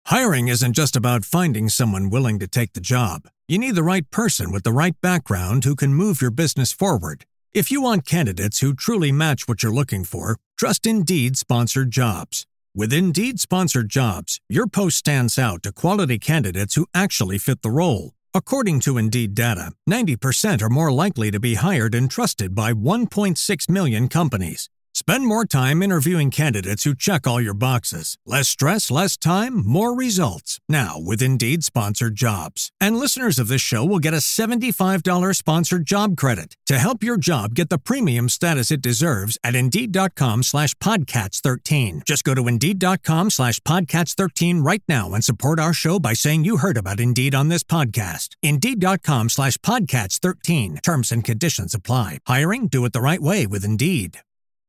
Hiring isn't just about finding someone willing to take the job. You need the right person with the right background who can move your business forward. If you want candidates who truly match what you're looking for, trust Indeed Sponsored Jobs. With Indeed Sponsored Jobs, your post stands out to quality candidates who actually fit the role. According to Indeed data, 90% are more likely to be hired and trusted by 1.6 million companies. Spend more time interviewing candidates who check all your boxes. Less stress, less time, more results. Now with Indeed Sponsored Jobs. And listeners of this show will get a $75 sponsored job credit to help your job get the premium status it deserves at Indeed.com/Podcats13. Just go to Indeed.com/Podcats13 right now and support our show by saying you heard about Indeed on this podcast. Indeed.com/Podcats13. Terms and conditions apply. Hiring? Do it the right way with Indeed.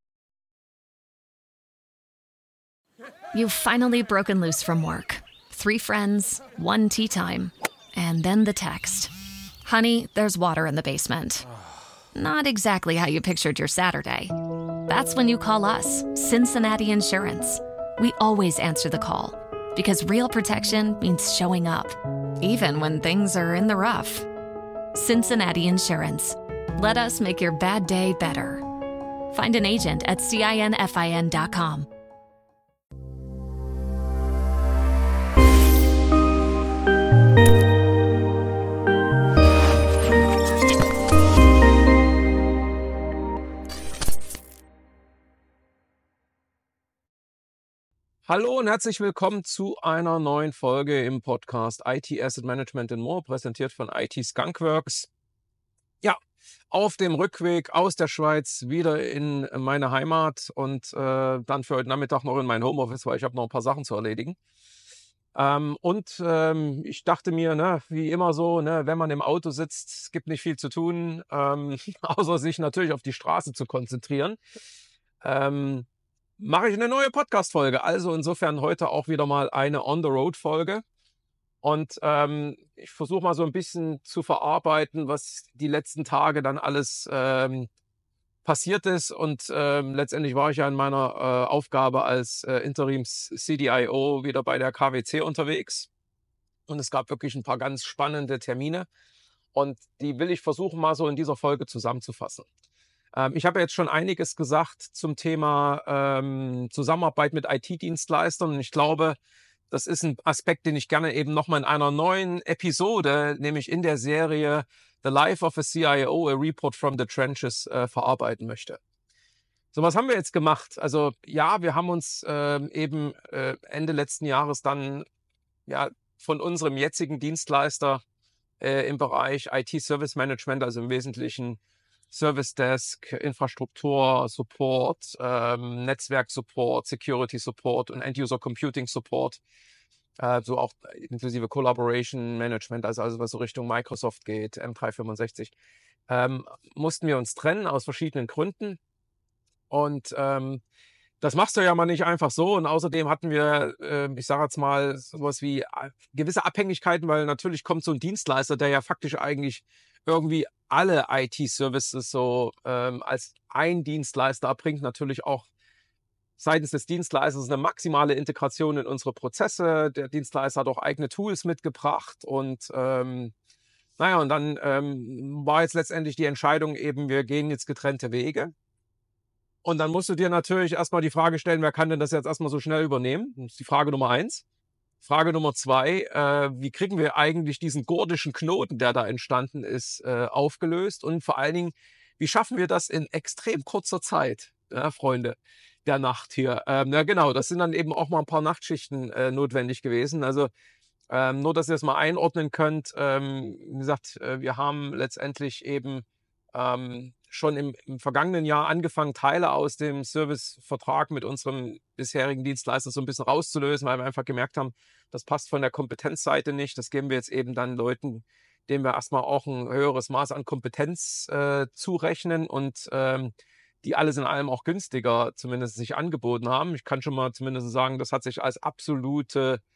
You've finally broken loose from work. 3 friends, 1 tea time, and then the text. Honey, there's water in the basement. Not exactly how you pictured your Saturday. That's when you call us, Cincinnati Insurance. We always answer the call because real protection means showing up, even when things are in the rough. Cincinnati Insurance. Let us make your bad day better. Find an agent at CINFIN.com. Hallo und herzlich willkommen zu einer neuen Folge im Podcast IT Asset Management and More, präsentiert von IT Skunkworks. Ja, auf dem Rückweg aus der Schweiz wieder in meine Heimat und dann für heute Nachmittag noch in mein Homeoffice, weil ich habe noch ein paar Sachen zu erledigen. Ich dachte mir, ne, wie immer so, ne, wenn man im Auto sitzt, es gibt nicht viel zu tun, außer sich natürlich auf die Straße zu konzentrieren. Mache ich eine neue Podcast-Folge. Also insofern heute auch wieder mal eine On-the-Road-Folge. Und ich versuche mal so ein bisschen zu verarbeiten, was die letzten Tage dann alles passiert ist. Und letztendlich war ich ja in meiner Aufgabe als Interims-CDIO wieder bei der KWC unterwegs. Und es gab wirklich ein paar ganz spannende Termine. Und die will ich versuchen, mal so in dieser Folge zusammenzufassen. Ich habe jetzt schon einiges gesagt zum Thema Zusammenarbeit mit IT-Dienstleistern. Und ich glaube, das ist ein Aspekt, den ich gerne eben nochmal in einer neuen Episode, nämlich in der Serie The Life of a CIO, a Report from the Trenches, verarbeiten möchte. So, was haben wir jetzt gemacht? Also ja, wir haben uns eben Ende letzten Jahres dann ja von unserem jetzigen Dienstleister im Bereich IT-Service Management, also im Wesentlichen Service Desk, Infrastruktur, Support, Netzwerk Support, Security Support und End-User Computing Support, so auch inklusive Collaboration Management, also was so Richtung Microsoft geht, M365, mussten wir uns trennen aus verschiedenen Gründen. Und das machst du ja mal nicht einfach so. Und außerdem hatten wir, ich sage jetzt mal, sowas wie gewisse Abhängigkeiten, weil natürlich kommt so ein Dienstleister, der ja faktisch eigentlich irgendwie alle IT-Services so als ein Dienstleister erbringt, natürlich auch seitens des Dienstleisters eine maximale Integration in unsere Prozesse. Der Dienstleister hat auch eigene Tools mitgebracht und und dann war jetzt letztendlich die Entscheidung eben, wir gehen jetzt getrennte Wege. Und dann musst du dir natürlich erstmal die Frage stellen, wer kann denn das jetzt erstmal so schnell übernehmen? Das ist die Frage Nummer 1. Frage Nummer 2, wie kriegen wir eigentlich diesen gordischen Knoten, der da entstanden ist, aufgelöst? Und vor allen Dingen, wie schaffen wir das in extrem kurzer Zeit, ja, Freunde der Nacht hier? Genau, das sind dann eben auch mal ein paar Nachtschichten notwendig gewesen. Also nur, dass ihr das mal einordnen könnt. Wie gesagt, wir haben letztendlich eben schon im vergangenen Jahr angefangen, Teile aus dem Servicevertrag mit unserem bisherigen Dienstleister so ein bisschen rauszulösen, weil wir einfach gemerkt haben, das passt von der Kompetenzseite nicht. Das geben wir jetzt eben dann Leuten, denen wir erstmal auch ein höheres Maß an Kompetenz zurechnen und die alles in allem auch günstiger zumindest sich angeboten haben. Ich kann schon mal zumindest sagen, das hat sich als absolut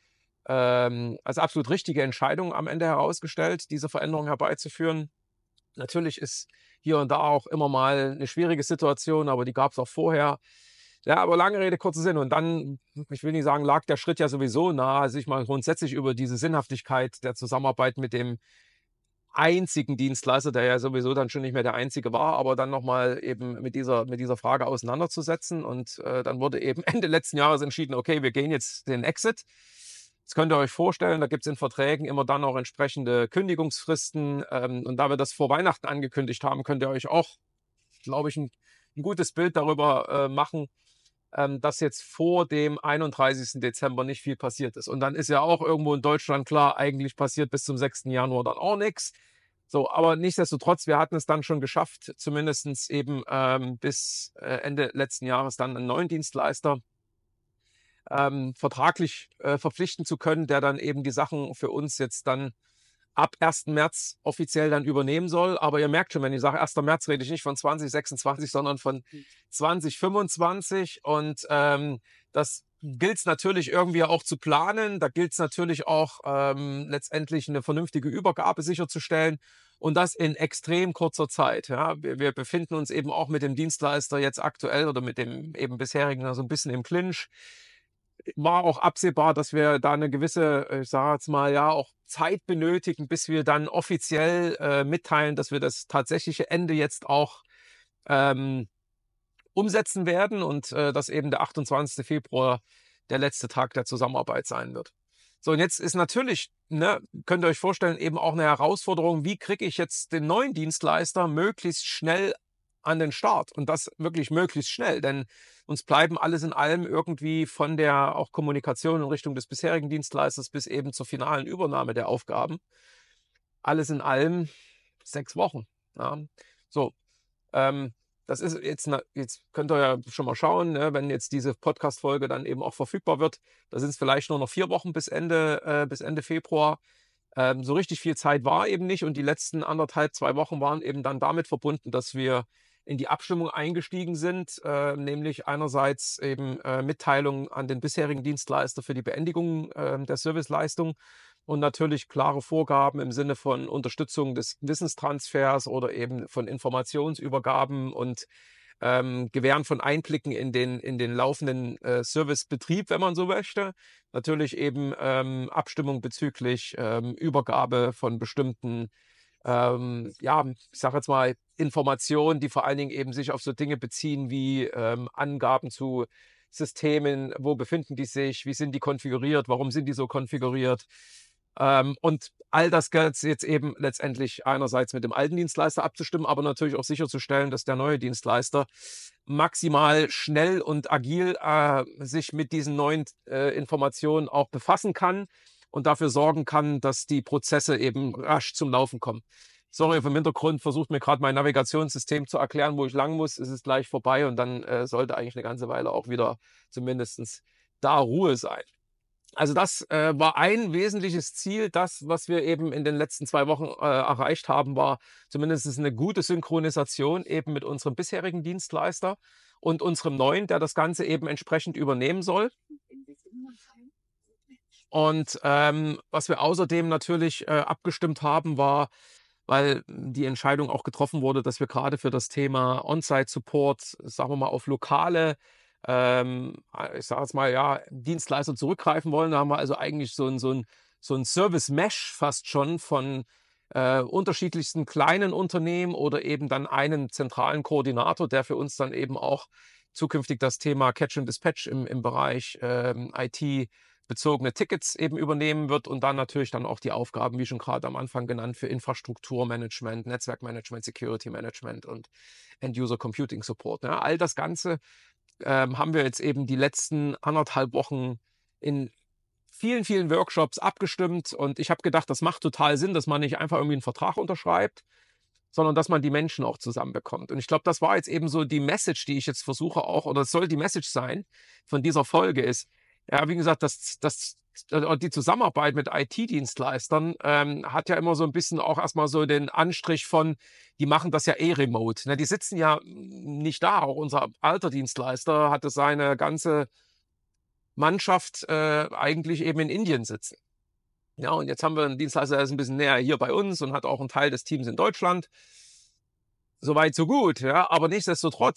richtige Entscheidung am Ende herausgestellt, diese Veränderung herbeizuführen. Natürlich ist hier und da auch immer mal eine schwierige Situation, aber die gab es auch vorher. Ja, aber lange Rede, kurzer Sinn. Und dann, ich will nicht sagen, lag der Schritt ja sowieso nahe, sich mal grundsätzlich über diese Sinnhaftigkeit der Zusammenarbeit mit dem einzigen Dienstleister, der ja sowieso dann schon nicht mehr der einzige war, aber dann nochmal eben mit dieser Frage auseinanderzusetzen. Und dann wurde eben Ende letzten Jahres entschieden, okay, wir gehen jetzt den Exit. Das könnt ihr euch vorstellen, da gibt es in Verträgen immer dann auch entsprechende Kündigungsfristen. Und da wir das vor Weihnachten angekündigt haben, könnt ihr euch auch, glaube ich, ein gutes Bild darüber machen, dass jetzt vor dem 31. Dezember nicht viel passiert ist. Und dann ist ja auch irgendwo in Deutschland klar, eigentlich passiert bis zum 6. Januar dann auch nichts. So, aber nichtsdestotrotz, wir hatten es dann schon geschafft, zumindest eben bis Ende letzten Jahres dann einen neuen Dienstleister vertraglich verpflichten zu können, der dann eben die Sachen für uns jetzt dann ab 1. März offiziell dann übernehmen soll. Aber ihr merkt schon, wenn ich sage 1. März, rede ich nicht von 2026, sondern von 2025. Und das gilt es natürlich irgendwie auch zu planen. Da gilt es natürlich auch letztendlich eine vernünftige Übergabe sicherzustellen. Und das in extrem kurzer Zeit. Ja. Wir befinden uns eben auch mit dem Dienstleister jetzt aktuell oder mit dem eben bisherigen so ein bisschen im Clinch. War auch absehbar, dass wir da eine gewisse, ich sage jetzt mal, ja, auch Zeit benötigen, bis wir dann offiziell mitteilen, dass wir das tatsächliche Ende jetzt auch umsetzen werden und dass eben der 28. Februar der letzte Tag der Zusammenarbeit sein wird. So, und jetzt ist natürlich, ne, könnt ihr euch vorstellen, eben auch eine Herausforderung, wie kriege ich jetzt den neuen Dienstleister möglichst schnell an den Start und das wirklich möglichst schnell, denn uns bleiben alles in allem irgendwie von der auch Kommunikation in Richtung des bisherigen Dienstleisters bis eben zur finalen Übernahme der Aufgaben, alles in allem 6 Wochen. Ja. So, das ist jetzt könnt ihr ja schon mal schauen, ne, wenn jetzt diese Podcast-Folge dann eben auch verfügbar wird, da sind es vielleicht nur noch 4 Wochen bis Ende Februar. So richtig viel Zeit war eben nicht und die letzten 1,5, 2 Wochen waren eben dann damit verbunden, dass wir in die Abstimmung eingestiegen sind, nämlich einerseits eben Mitteilung an den bisherigen Dienstleister für die Beendigung der Serviceleistung und natürlich klare Vorgaben im Sinne von Unterstützung des Wissenstransfers oder eben von Informationsübergaben und Gewähren von Einblicken in den laufenden Servicebetrieb, wenn man so möchte. Natürlich eben Abstimmung bezüglich Übergabe von bestimmten ja, ich sage jetzt mal, Informationen, die vor allen Dingen eben sich auf so Dinge beziehen wie Angaben zu Systemen, wo befinden die sich, wie sind die konfiguriert, warum sind die so konfiguriert. Und all das gilt jetzt eben letztendlich einerseits mit dem alten Dienstleister abzustimmen, aber natürlich auch sicherzustellen, dass der neue Dienstleister maximal schnell und agil sich mit diesen neuen Informationen auch befassen kann und dafür sorgen kann, dass die Prozesse eben rasch zum Laufen kommen. Sorry, vom Hintergrund versucht mir gerade mein Navigationssystem zu erklären, wo ich lang muss. Es ist gleich vorbei und dann sollte eigentlich eine ganze Weile auch wieder zumindest da Ruhe sein. Also das war ein wesentliches Ziel. Das, was wir eben in den letzten 2 Wochen erreicht haben, war zumindest eine gute Synchronisation eben mit unserem bisherigen Dienstleister und unserem neuen, der das Ganze eben entsprechend übernehmen soll. Und was wir außerdem natürlich abgestimmt haben, war, weil die Entscheidung auch getroffen wurde, dass wir gerade für das Thema On-Site-Support, sagen wir mal, auf lokale, ich sage jetzt mal, ja, Dienstleister zurückgreifen wollen. Da haben wir also eigentlich so ein Service-Mesh fast schon von unterschiedlichsten kleinen Unternehmen oder eben dann einen zentralen Koordinator, der für uns dann eben auch zukünftig das Thema Catch and Dispatch im Bereich IT bezogene Tickets eben übernehmen wird und dann natürlich dann auch die Aufgaben, wie schon gerade am Anfang genannt, für Infrastrukturmanagement, Netzwerkmanagement, Security Management und End-User Computing Support. Ja, all das Ganze haben wir jetzt eben die letzten 1,5 Wochen in vielen, vielen Workshops abgestimmt und ich habe gedacht, das macht total Sinn, dass man nicht einfach irgendwie einen Vertrag unterschreibt, sondern dass man die Menschen auch zusammenbekommt. Und ich glaube, das war jetzt eben so die Message, die ich jetzt versuche auch, oder es soll die Message sein von dieser Folge ist, ja, wie gesagt, die Zusammenarbeit mit IT-Dienstleistern hat ja immer so ein bisschen auch erstmal so den Anstrich von, die machen das ja eh remote. Ne? Die sitzen ja nicht da. Auch unser alter Dienstleister hatte seine ganze Mannschaft eigentlich eben in Indien sitzen. Ja, und jetzt haben wir einen Dienstleister, der ist ein bisschen näher hier bei uns und hat auch einen Teil des Teams in Deutschland. Soweit, so gut, ja. Aber nichtsdestotrotz,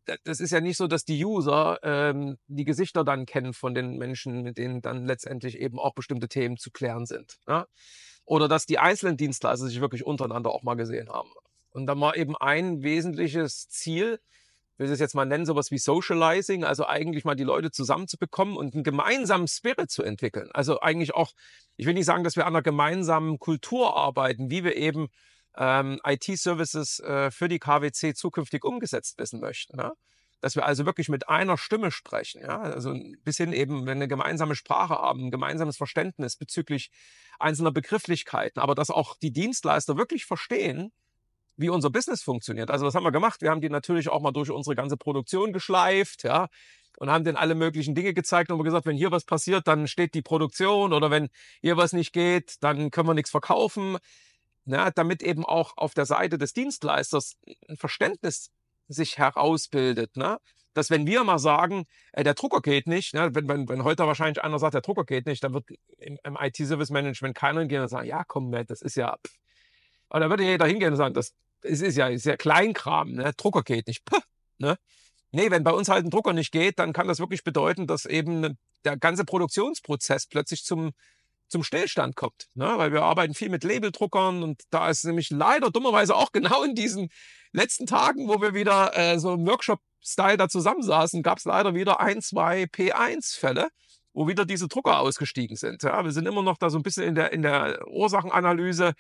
das ist ja nicht so, dass die User die Gesichter dann kennen von den Menschen, mit denen dann letztendlich eben auch bestimmte Themen zu klären sind. Ja? Oder dass die einzelnen Dienstleister sich wirklich untereinander auch mal gesehen haben. Und dann war eben ein wesentliches Ziel, ich will es jetzt mal nennen, sowas wie Socializing, also eigentlich mal die Leute zusammenzubekommen und einen gemeinsamen Spirit zu entwickeln. Also eigentlich auch, ich will nicht sagen, dass wir an einer gemeinsamen Kultur arbeiten, wie wir eben IT-Services für die KWC zukünftig umgesetzt wissen möchten. Ja? Dass wir also wirklich mit einer Stimme sprechen. Ja? Also bis hin eben, wenn wir eine gemeinsame Sprache haben, ein gemeinsames Verständnis bezüglich einzelner Begrifflichkeiten, aber dass auch die Dienstleister wirklich verstehen, wie unser Business funktioniert. Also was haben wir gemacht? Wir haben die natürlich auch mal durch unsere ganze Produktion geschleift, ja, und haben denen alle möglichen Dinge gezeigt und haben gesagt, wenn hier was passiert, dann steht die Produktion, oder wenn hier was nicht geht, dann können wir nichts verkaufen. Ja, damit eben auch auf der Seite des Dienstleisters ein Verständnis sich herausbildet, ne? Dass wenn wir mal sagen, der Drucker geht nicht, ne? Wenn heute wahrscheinlich einer sagt, der Drucker geht nicht, dann wird im IT-Service-Management keiner hingehen und sagen, ja komm, das ist ja... Aber da würde jeder hingehen und sagen, das ist ja Kleinkram, ne? Drucker geht nicht. Puh, ne? Nee, wenn bei uns halt ein Drucker nicht geht, dann kann das wirklich bedeuten, dass eben der ganze Produktionsprozess plötzlich zum Stillstand kommt. Ne? Weil wir arbeiten viel mit Labeldruckern, und da ist nämlich leider dummerweise auch genau in diesen letzten Tagen, wo wir wieder so im Workshop-Style da zusammensaßen, gab es leider wieder 1, 2 P1-Fälle, wo wieder diese Drucker ausgestiegen sind. Ja? Wir sind immer noch da so ein bisschen in der Ursachenanalyse.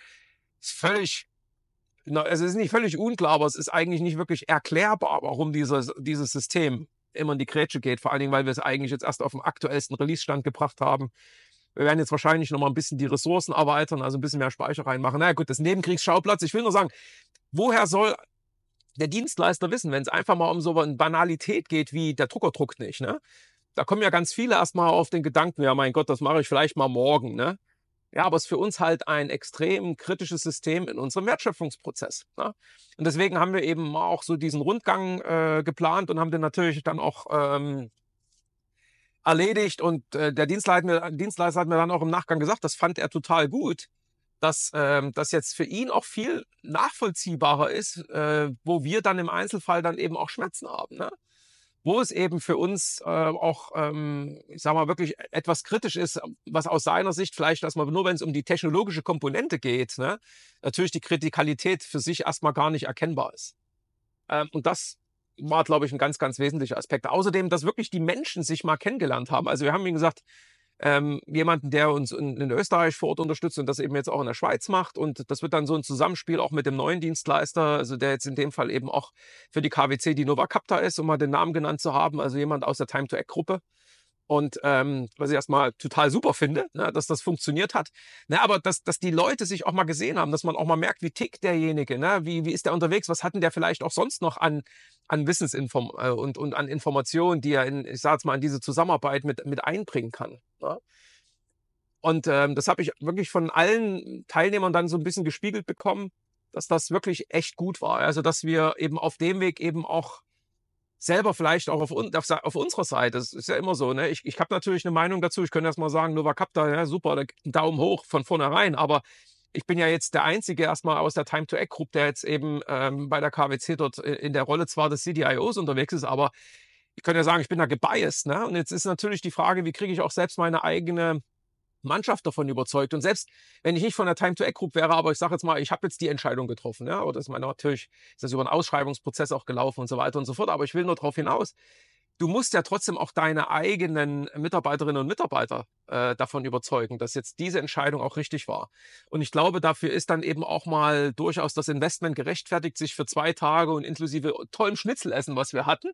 Es ist nicht völlig unklar, aber es ist eigentlich nicht wirklich erklärbar, warum dieses System immer in die Grätsche geht. Vor allen Dingen, weil wir es eigentlich jetzt erst auf dem aktuellsten Release-Stand gebracht haben. Wir werden jetzt wahrscheinlich noch mal ein bisschen die Ressourcen erweitern, also ein bisschen mehr Speicher reinmachen. Na gut, das Nebenkriegsschauplatz. Ich will nur sagen, woher soll der Dienstleister wissen, wenn es einfach mal um so eine Banalität geht wie der Drucker druckt nicht, ne? Da kommen ja ganz viele erstmal auf den Gedanken, ja mein Gott, das mache ich vielleicht mal morgen, ne? Ja, aber es ist für uns halt ein extrem kritisches System in unserem Wertschöpfungsprozess, ne? Und deswegen haben wir eben auch so diesen Rundgang geplant und haben den natürlich dann auch erledigt. Und der Dienstleister hat mir dann auch im Nachgang gesagt, das fand er total gut, dass das jetzt für ihn auch viel nachvollziehbarer ist, wo wir dann im Einzelfall dann eben auch Schmerzen haben, ne? Wo es eben für uns auch, ich sag mal, wirklich etwas kritisch ist, was aus seiner Sicht vielleicht erstmal nur, wenn es um die technologische Komponente geht, ne, natürlich die Kritikalität für sich erstmal gar nicht erkennbar ist. Und das war, glaube ich, ein ganz, ganz wesentlicher Aspekt. Außerdem, dass wirklich die Menschen sich mal kennengelernt haben. Also wir haben, wie gesagt, jemanden, der uns in Österreich vor Ort unterstützt und das eben jetzt auch in der Schweiz macht. Und das wird dann so ein Zusammenspiel auch mit dem neuen Dienstleister, also der jetzt in dem Fall eben auch für die KWC die Novacapta ist, um mal den Namen genannt zu haben, also jemand aus der Time-to-Act-Gruppe. Und was ich erstmal total super finde, ne, dass das funktioniert hat. Ne, aber dass die Leute sich auch mal gesehen haben, dass man auch mal merkt, wie tickt derjenige, ne? Wie ist der unterwegs, was hat denn der vielleicht auch sonst noch an Wissensinform und an Informationen, die er ich sage jetzt mal, in diese Zusammenarbeit mit einbringen kann. Ne? Und das habe ich wirklich von allen Teilnehmern dann so ein bisschen gespiegelt bekommen, dass das wirklich echt gut war. Also dass wir eben auf dem Weg eben auch selber vielleicht auch auf unserer Seite, das ist ja immer so, ne? Ich habe natürlich eine Meinung dazu, ich könnte erst mal sagen, Novacapta, ja super, einen Daumen hoch von vornherein, aber ich bin ja jetzt der Einzige erstmal aus der Time-to-Act-Group, der jetzt eben bei der KWC dort in der Rolle zwar des CDIOs unterwegs ist, aber ich könnte ja sagen, ich bin da gebiased, ne? Und jetzt ist natürlich die Frage, wie kriege ich auch selbst meine eigene Mannschaft davon überzeugt. Und selbst wenn ich nicht von der Time-to-Act-Group wäre, aber ich sage jetzt mal, ich habe jetzt die Entscheidung getroffen, ja, oder das ist natürlich ist das über einen Ausschreibungsprozess auch gelaufen und so weiter und so fort, aber ich will nur darauf hinaus, du musst ja trotzdem auch deine eigenen Mitarbeiterinnen und Mitarbeiter davon überzeugen, dass jetzt diese Entscheidung auch richtig war. Und ich glaube, dafür ist dann eben auch mal durchaus das Investment gerechtfertigt, sich für 2 Tage und inklusive tollem Schnitzelessen, was wir hatten,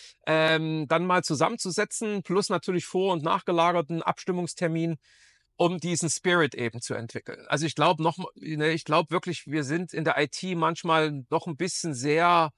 dann mal zusammenzusetzen, plus natürlich vor- und nachgelagerten Abstimmungstermin, um diesen Spirit eben zu entwickeln. Also ich glaube ich glaube wirklich, wir sind in der IT manchmal doch ein bisschen sehr,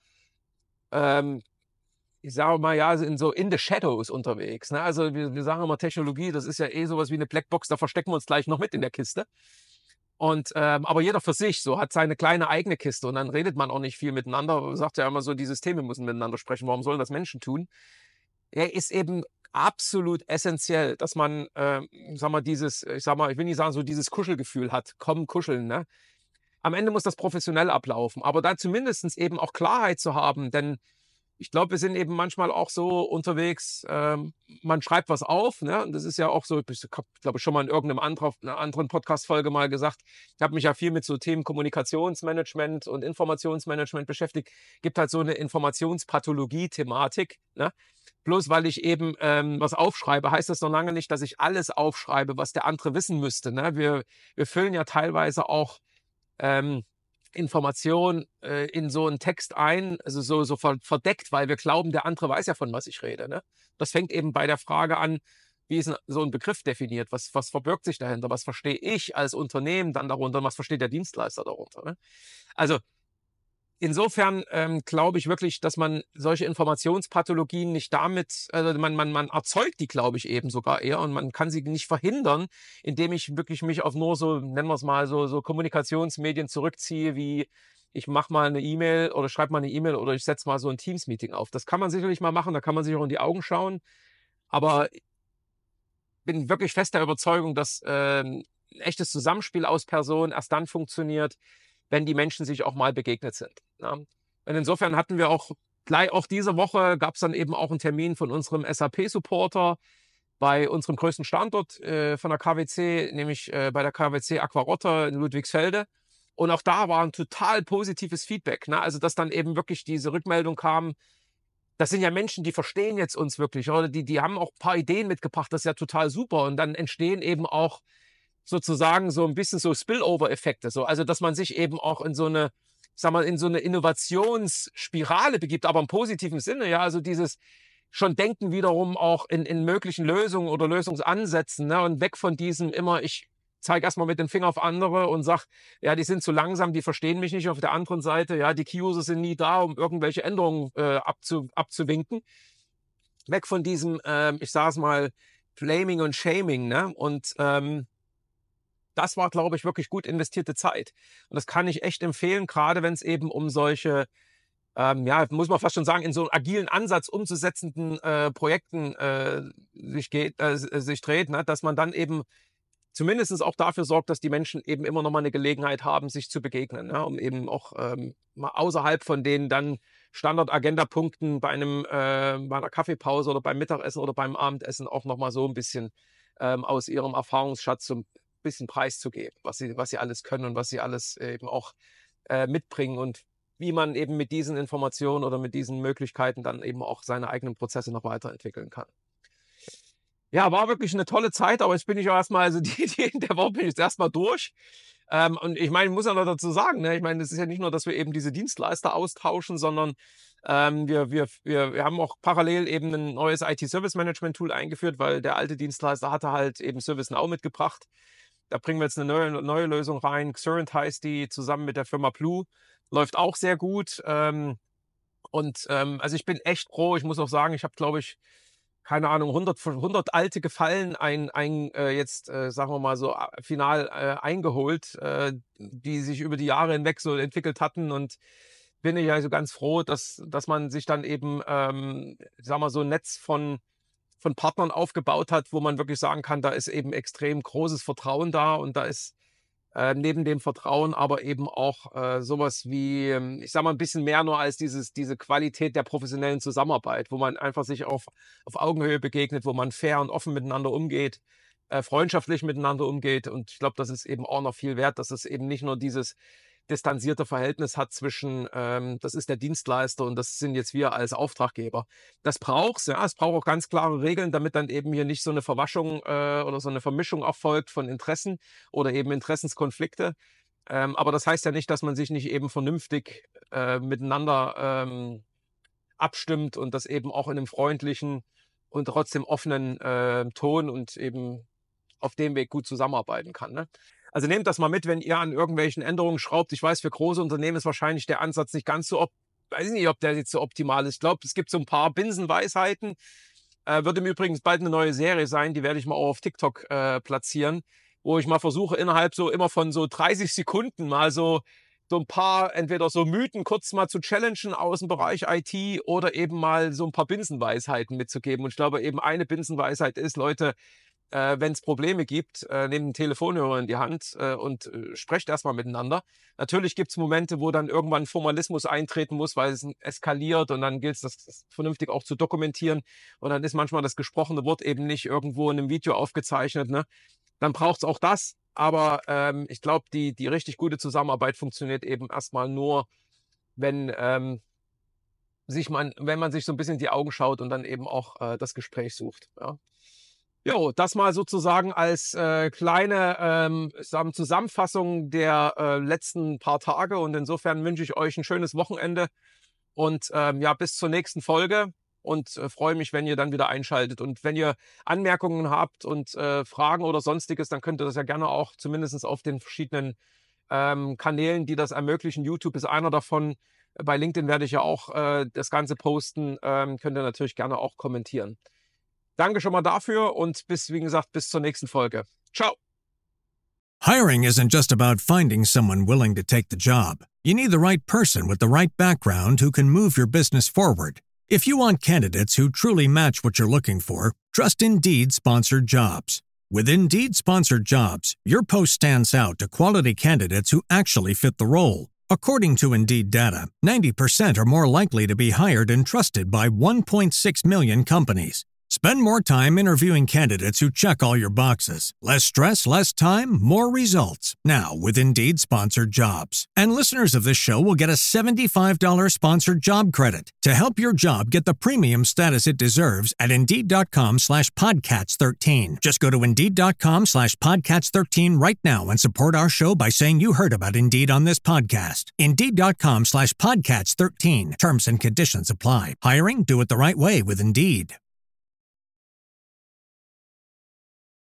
ich sage mal, ja, in the shadows unterwegs, ne? Also wir sagen immer, Technologie, das ist ja sowas wie eine Blackbox, da verstecken wir uns gleich noch mit in der Kiste. Und aber jeder für sich so hat seine kleine eigene Kiste und dann redet man auch nicht viel miteinander. Sagt ja immer so, die Systeme müssen miteinander sprechen. Warum sollen das Menschen tun? Er ist eben absolut essentiell, dass man, sag mal, ich will nicht sagen, so dieses Kuschelgefühl hat. Komm, kuscheln, ne? Am Ende muss das professionell ablaufen, aber da zumindest eben auch Klarheit zu haben, denn ich glaube, wir sind eben manchmal auch so unterwegs, man schreibt was auf, ne? Und das ist ja auch so, ich glaube schon mal in einer anderen Podcast-Folge mal gesagt, ich habe mich ja viel mit so Themen Kommunikationsmanagement und Informationsmanagement beschäftigt. Gibt halt so eine Informationspathologie-Thematik, ne? Bloß weil ich eben was aufschreibe, heißt das noch lange nicht, dass ich alles aufschreibe, was der andere wissen müsste, ne? Wir füllen ja teilweise auch ähm, Information in so einen Text ein, also so verdeckt, weil wir glauben, der andere weiß ja, von was ich rede. Ne? Das fängt eben bei der Frage an, wie ist so ein Begriff definiert? Was verbirgt sich dahinter? Was verstehe ich als Unternehmen dann darunter? Und was versteht der Dienstleister darunter? Ne? Also insofern glaube ich wirklich, dass man solche Informationspathologien nicht damit, also man erzeugt die, glaube ich, eben sogar eher und man kann sie nicht verhindern, indem ich wirklich mich auf nur so, nennen wir es mal, so Kommunikationsmedien zurückziehe, wie ich mache mal eine E-Mail oder schreibe mal eine E-Mail oder ich setze mal so ein Teams-Meeting auf. Das kann man sicherlich mal machen, da kann man sich auch in die Augen schauen, aber ich bin wirklich fest der Überzeugung, dass ein echtes Zusammenspiel aus Personen erst dann funktioniert, wenn die Menschen sich auch mal begegnet sind. Ne? Und insofern hatten wir auch gleich auch diese Woche gab es dann eben auch einen Termin von unserem SAP-Supporter bei unserem größten Standort von der KWC, nämlich bei der KWC Aquarotta in Ludwigsfelde. Und auch da war ein total positives Feedback. Ne? Also, dass dann eben wirklich diese Rückmeldung kam, das sind ja Menschen, die verstehen jetzt uns wirklich, oder die haben auch ein paar Ideen mitgebracht, das ist ja total super. Und dann entstehen eben auch sozusagen so ein bisschen so Spillover-Effekte. So. Also, dass man sich eben auch in so eine, ich sag mal, in so eine Innovationsspirale begibt, aber im positiven Sinne, ja, also dieses schon Denken wiederum auch in möglichen Lösungen oder Lösungsansätzen, ne, und weg von diesem immer, ich zeige erstmal mit dem Finger auf andere und sage, ja, die sind zu langsam, die verstehen mich nicht. Auf der anderen Seite, ja, die Key-User sind nie da, um irgendwelche Änderungen abzuwinken. Weg von diesem, ich sage es mal, Blaming und Shaming, ne? Und das war, glaube ich, wirklich gut investierte Zeit. Und das kann ich echt empfehlen, gerade wenn es eben um solche, ja, muss man fast schon sagen, in so einen agilen Ansatz umzusetzenden Projekten sich dreht, ne? Dass man dann eben zumindest auch dafür sorgt, dass die Menschen eben immer noch mal eine Gelegenheit haben, sich zu begegnen, ne? Um eben auch mal außerhalb von den dann Standard-Agenda-Punkten bei bei einer Kaffeepause oder beim Mittagessen oder beim Abendessen auch noch mal so ein bisschen aus ihrem Erfahrungsschatz so ein bisschen preiszugeben, was sie alles können und was sie alles eben auch mitbringen und wie man eben mit diesen Informationen oder mit diesen Möglichkeiten dann eben auch seine eigenen Prozesse noch weiterentwickeln kann. Ja, war wirklich eine tolle Zeit, aber jetzt bin ich auch erstmal, also die in der Woche bin ich jetzt erstmal durch. Und ich meine, ich muss ja noch dazu sagen, ne, ich meine, es ist ja nicht nur, dass wir eben diese Dienstleister austauschen, sondern wir haben auch parallel eben ein neues IT-Service-Management-Tool eingeführt, weil der alte Dienstleister hatte halt eben ServiceNow mitgebracht. Da bringen wir jetzt eine neue Lösung rein. Xurent heißt die, zusammen mit der Firma Blue. Läuft auch sehr gut. Also ich bin echt froh. Ich muss auch sagen, ich habe, glaube ich, keine Ahnung, 100 alte Gefallen jetzt, sagen wir mal so, final eingeholt, die sich über die Jahre hinweg so entwickelt hatten. Und bin ich ja so ganz froh, dass man sich dann eben, sagen wir so ein Netz von Partnern aufgebaut hat, wo man wirklich sagen kann, da ist eben extrem großes Vertrauen da und da ist neben dem Vertrauen aber eben auch sowas wie, ich sage mal, ein bisschen mehr nur als diese Qualität der professionellen Zusammenarbeit, wo man einfach sich auf Augenhöhe begegnet, wo man fair und offen miteinander umgeht, freundschaftlich miteinander umgeht. Und ich glaube, das ist eben auch noch viel wert, dass es eben nicht nur dieses distanzierte Verhältnis hat zwischen, das ist der Dienstleister und das sind jetzt wir als Auftraggeber. Das braucht's, ja. Es braucht auch ganz klare Regeln, damit dann eben hier nicht so eine Verwaschung oder so eine Vermischung erfolgt von Interessen oder eben Interessenskonflikte. Aber das heißt ja nicht, dass man sich nicht eben vernünftig miteinander abstimmt und das eben auch in einem freundlichen und trotzdem offenen Ton und eben auf dem Weg gut zusammenarbeiten kann. Ne? Also nehmt das mal mit, wenn ihr an irgendwelchen Änderungen schraubt. Ich weiß, für große Unternehmen ist wahrscheinlich der Ansatz nicht ganz so, weiß nicht, ob der jetzt so optimal ist. Ich glaube, es gibt so ein paar Binsenweisheiten. Wird im Übrigen bald eine neue Serie sein, die werde ich mal auch auf TikTok platzieren, wo ich mal versuche, innerhalb so immer von so 30 Sekunden mal so ein paar, entweder so Mythen kurz mal zu challengen aus dem Bereich IT oder eben mal so ein paar Binsenweisheiten mitzugeben. Und ich glaube, eben eine Binsenweisheit ist, Leute, wenn es Probleme gibt, nehmt einen Telefonhörer in die Hand und sprecht erstmal miteinander. Natürlich gibt es Momente, wo dann irgendwann Formalismus eintreten muss, weil es eskaliert und dann gilt es, das vernünftig auch zu dokumentieren. Und dann ist manchmal das gesprochene Wort eben nicht irgendwo in einem Video aufgezeichnet. Ne? Dann braucht es auch das. Aber ich glaube, die richtig gute Zusammenarbeit funktioniert eben erstmal nur, wenn man sich so ein bisschen in die Augen schaut und dann eben auch das Gespräch sucht. Ja. Jo, das mal sozusagen als kleine Zusammenfassung der letzten paar Tage. Und insofern wünsche ich euch ein schönes Wochenende und ja, bis zur nächsten Folge. Und freue mich, wenn ihr dann wieder einschaltet. Und wenn ihr Anmerkungen habt und Fragen oder Sonstiges, dann könnt ihr das ja gerne auch zumindest auf den verschiedenen Kanälen, die das ermöglichen. YouTube ist einer davon. Bei LinkedIn werde ich ja auch das Ganze posten. Könnt ihr natürlich gerne auch kommentieren. Danke schon mal dafür und wie gesagt, bis zur nächsten Folge. Ciao. Hiring isn't just about finding someone willing to take the job. You need the right person with the right background who can move your business forward. If you want candidates who truly match what you're looking for, trust Indeed Sponsored Jobs. With Indeed Sponsored Jobs, your post stands out to quality candidates who actually fit the role. According to Indeed data, 90% are more likely to be hired and trusted by 1.6 million companies. Spend more time interviewing candidates who check all your boxes. Less stress, less time, more results. Now, with Indeed Sponsored Jobs. And listeners of this show will get a $75 sponsored job credit to help your job get the premium status it deserves at Indeed.com/Podcats13. Just go to Indeed.com/Podcats13 right now and support our show by saying you heard about Indeed on this podcast. Indeed.com/Podcats13. Terms and conditions apply. Hiring? Do it the right way with Indeed.